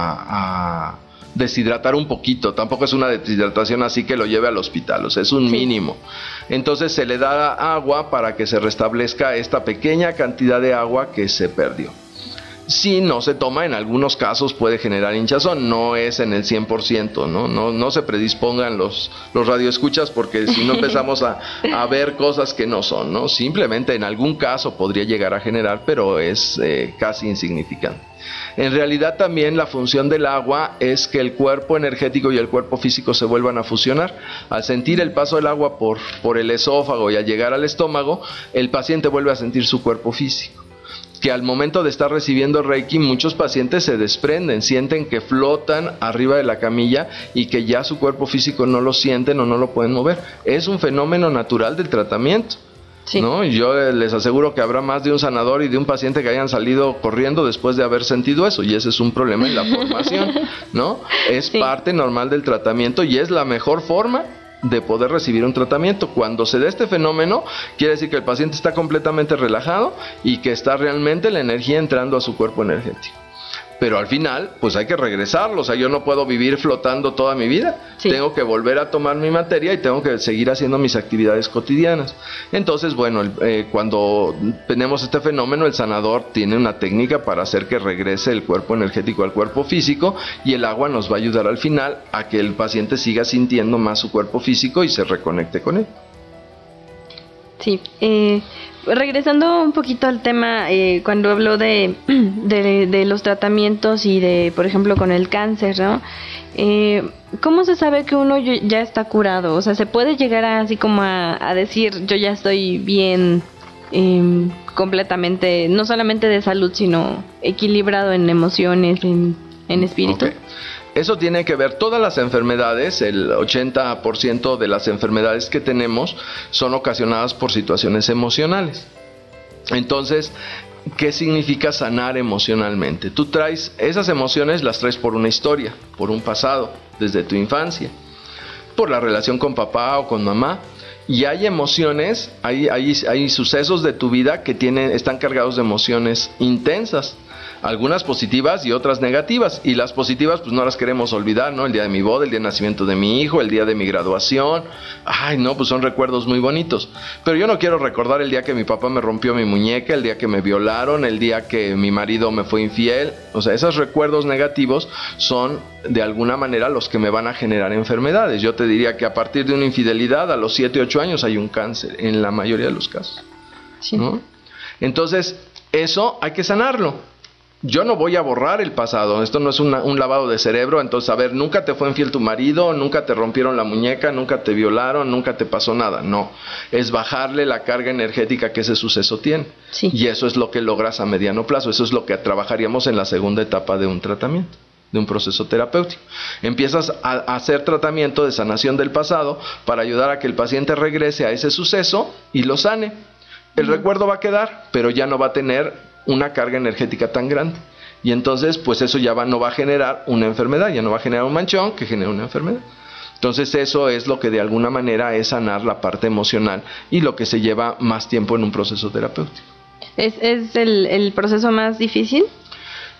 a, a deshidratar un poquito, tampoco es una deshidratación así que lo lleve al hospital, o sea, es un sí. mínimo. Entonces se le da agua para que se restablezca esta pequeña cantidad de agua que se perdió. Si no se toma, en algunos casos puede generar hinchazón, no es en el cien por ciento, ¿no? No, no se predispongan los, los radioescuchas porque si no empezamos a, a ver cosas que no son, ¿no? Simplemente en algún caso podría llegar a generar, pero es eh, casi insignificante. En realidad también la función del agua es que el cuerpo energético y el cuerpo físico se vuelvan a fusionar. Al sentir el paso del agua por, por el esófago y al llegar al estómago, el paciente vuelve a sentir su cuerpo físico. Que al momento de estar recibiendo Reiki, muchos pacientes se desprenden, sienten que flotan arriba de la camilla y que ya su cuerpo físico no lo sienten o no lo pueden mover. Es un fenómeno natural del tratamiento. Sí. ¿No? Y yo les aseguro que habrá más de un sanador y de un paciente que hayan salido corriendo después de haber sentido eso, y ese es un problema en la formación, ¿no? Es sí. parte normal del tratamiento y es la mejor forma de poder recibir un tratamiento. Cuando se da este fenómeno, quiere decir que el paciente está completamente relajado y que está realmente la energía entrando a su cuerpo energético. Pero al final, pues hay que regresarlo, o sea, yo no puedo vivir flotando toda mi vida, sí. tengo que volver a tomar mi materia y tengo que seguir haciendo mis actividades cotidianas. Entonces, bueno, eh, cuando tenemos este fenómeno, el sanador tiene una técnica para hacer que regrese el cuerpo energético al cuerpo físico, y el agua nos va a ayudar al final a que el paciente siga sintiendo más su cuerpo físico y se reconecte con él. Sí, eh... regresando un poquito al tema, eh, cuando habló de, de, de los tratamientos y de, por ejemplo, con el cáncer, ¿no? Eh, ¿Cómo se sabe que uno ya está curado? O sea, ¿se puede llegar a, así como a, a decir, yo ya estoy bien eh, completamente, no solamente de salud, sino equilibrado en emociones, en, en espíritu? Okay. Eso tiene que ver, todas las enfermedades, el ochenta por ciento de las enfermedades que tenemos son ocasionadas por situaciones emocionales. Entonces, ¿qué significa sanar emocionalmente? Tú traes, esas emociones las traes por una historia, por un pasado, desde tu infancia, por la relación con papá o con mamá. Y hay emociones, hay, hay, hay sucesos de tu vida que tienen, están cargados de emociones intensas. Algunas positivas y otras negativas, y las positivas pues no las queremos olvidar, ¿no? El día de mi boda, el día de nacimiento de mi hijo, el día de mi graduación, ay no, pues son recuerdos muy bonitos, pero yo no quiero recordar el día que mi papá me rompió mi muñeca, el día que me violaron, el día que mi marido me fue infiel. O sea, esos recuerdos negativos son de alguna manera los que me van a generar enfermedades. Yo te diría que a partir de una infidelidad a los siete, ocho años hay un cáncer, en la mayoría de los casos, sí. ¿no? Entonces, eso hay que sanarlo. Yo no voy a borrar el pasado, esto no es una, un lavado de cerebro. Entonces, a ver, nunca te fue infiel tu marido, nunca te rompieron la muñeca, nunca te violaron, nunca te pasó nada. No, es bajarle la carga energética que ese suceso tiene. Sí. Y eso es lo que logras a mediano plazo, eso es lo que trabajaríamos en la segunda etapa de un tratamiento, de un proceso terapéutico. Empiezas a, a hacer tratamiento de sanación del pasado para ayudar a que el paciente regrese a ese suceso y lo sane. El uh-huh. recuerdo va a quedar, pero ya no va a tener una carga energética tan grande, y entonces pues eso ya va, no va a generar una enfermedad, ya no va a generar un manchón que genere una enfermedad. Entonces eso es lo que de alguna manera es sanar la parte emocional y lo que se lleva más tiempo en un proceso terapéutico. ¿Es, es el, el proceso más difícil?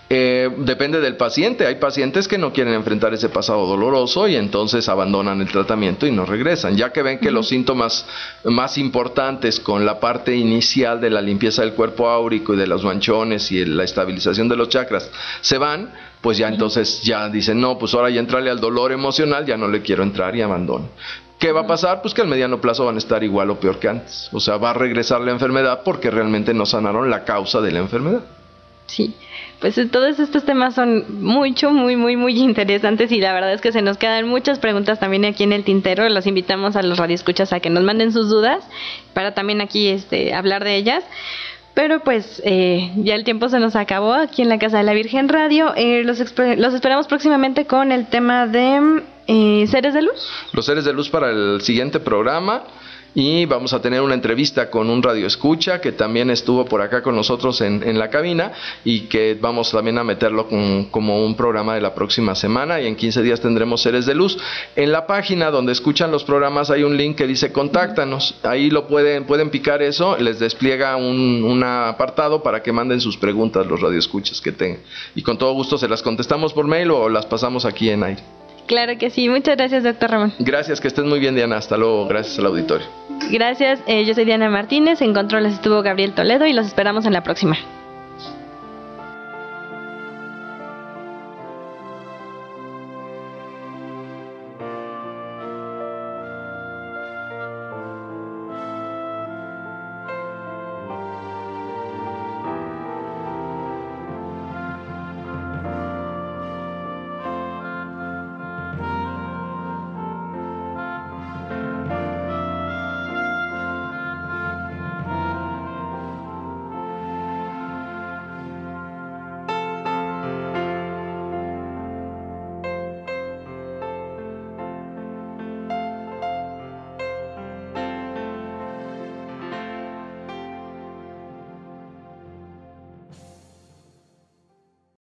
Eh, depende del paciente. Hay pacientes que no quieren enfrentar ese pasado doloroso y entonces abandonan el tratamiento y no regresan, ya que ven que uh-huh. los síntomas más importantes con la parte inicial de la limpieza del cuerpo áurico y de los manchones y la estabilización de los chakras se van, pues ya uh-huh. entonces ya dicen, no, pues ahora ya entrarle al dolor emocional, ya no le quiero entrar y abandono. ¿Qué va a pasar? Pues que al mediano plazo van a estar igual o peor que antes. O sea, va a regresar la enfermedad porque realmente no sanaron la causa de la enfermedad. Sí, pues todos estos temas son mucho, muy, muy, muy interesantes y la verdad es que se nos quedan muchas preguntas también aquí en el tintero. Los invitamos a los radioescuchas a que nos manden sus dudas para también aquí este, hablar de ellas. Pero pues eh, ya el tiempo se nos acabó aquí en la Casa de la Virgen Radio. Eh, los, los esperamos próximamente con el tema de eh, seres de luz. Los seres de luz para el siguiente programa. Y vamos a tener una entrevista con un radioescucha que también estuvo por acá con nosotros en, en la cabina y que vamos también a meterlo con, como un programa de la próxima semana, y en quince días tendremos Seres de Luz. En la página donde escuchan los programas hay un link que dice contáctanos, ahí lo pueden, pueden picar eso, les despliega un, un apartado para que manden sus preguntas los radioescuchas que tengan y con todo gusto se las contestamos por mail o las pasamos aquí en aire. Claro que sí, muchas gracias, doctor Ramón. Gracias, que estés muy bien, Diana, hasta luego, gracias al auditorio. Gracias, eh, yo soy Diana Martínez, en controles estuvo Gabriel Toledo y los esperamos en la próxima.